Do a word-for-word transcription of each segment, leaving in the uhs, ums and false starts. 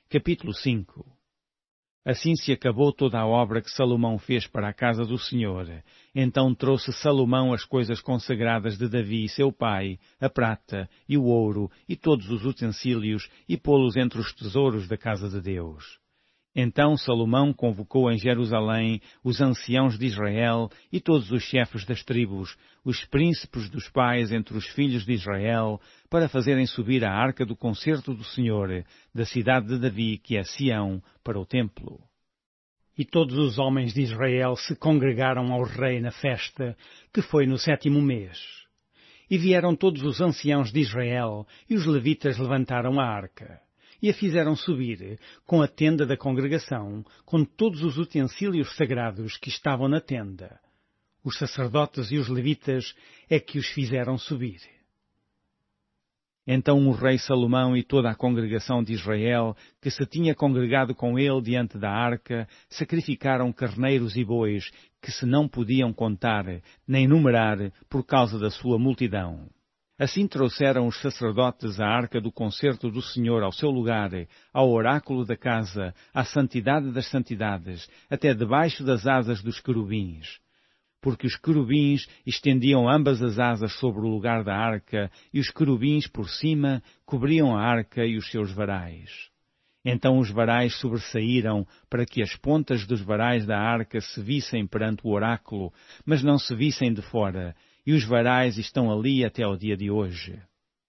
Capítulo cinco. Assim se acabou toda a obra que Salomão fez para a casa do Senhor. Então trouxe Salomão as coisas consagradas de Davi, seu pai, a prata e o ouro e todos os utensílios, e pô-los entre os tesouros da casa de Deus. Então Salomão convocou em Jerusalém os anciãos de Israel e todos os chefes das tribos, os príncipes dos pais entre os filhos de Israel, para fazerem subir a arca do concerto do Senhor, da cidade de Davi, que é Sião, para o templo. E todos os homens de Israel se congregaram ao rei na festa, que foi no sétimo mês. E vieram todos os anciãos de Israel, e os levitas levantaram a arca. E a fizeram subir, com a tenda da congregação, com todos os utensílios sagrados que estavam na tenda. Os sacerdotes e os levitas é que os fizeram subir. Então o rei Salomão e toda a congregação de Israel, que se tinha congregado com ele diante da arca, sacrificaram carneiros e bois, que se não podiam contar, nem numerar, por causa da sua multidão. Assim trouxeram os sacerdotes a arca do concerto do Senhor ao seu lugar, ao oráculo da casa, à santidade das santidades, até debaixo das asas dos querubins. Porque os querubins estendiam ambas as asas sobre o lugar da arca, e os querubins por cima cobriam a arca e os seus varais. Então os varais sobressaíram para que as pontas dos varais da arca se vissem perante o oráculo, mas não se vissem de fora, e os varais estão ali até ao dia de hoje.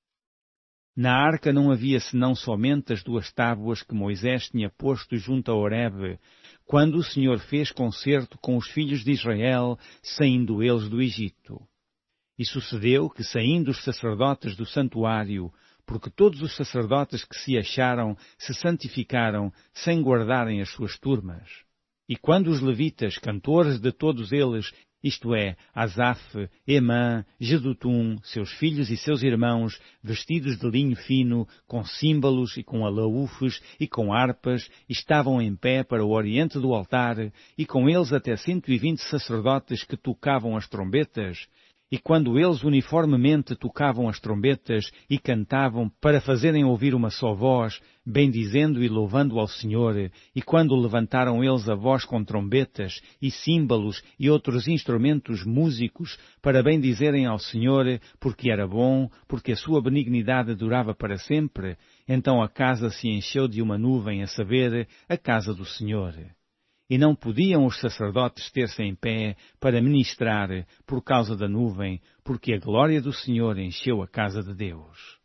Na arca não havia senão somente as duas tábuas que Moisés tinha posto junto a Horebe, quando o Senhor fez concerto com os filhos de Israel, saindo eles do Egito. E sucedeu que, saindo os sacerdotes do santuário, porque todos os sacerdotes que se acharam se santificaram, sem guardarem as suas turmas. E quando os levitas, cantores de todos eles, isto é, Asaf, Emã, Jedutum, seus filhos e seus irmãos, vestidos de linho fino, com símbolos e com alaúfes e com harpas, estavam em pé para o oriente do altar, e com eles até cento e vinte sacerdotes que tocavam as trombetas. E quando eles uniformemente tocavam as trombetas e cantavam para fazerem ouvir uma só voz, bendizendo e louvando ao Senhor, e quando levantaram eles a voz com trombetas e símbolos e outros instrumentos músicos para bendizerem ao Senhor, porque era bom, porque a sua benignidade durava para sempre, então a casa se encheu de uma nuvem, a saber, a casa do Senhor. E não podiam os sacerdotes ter-se em pé para ministrar por causa da nuvem, porque a glória do Senhor encheu a casa de Deus.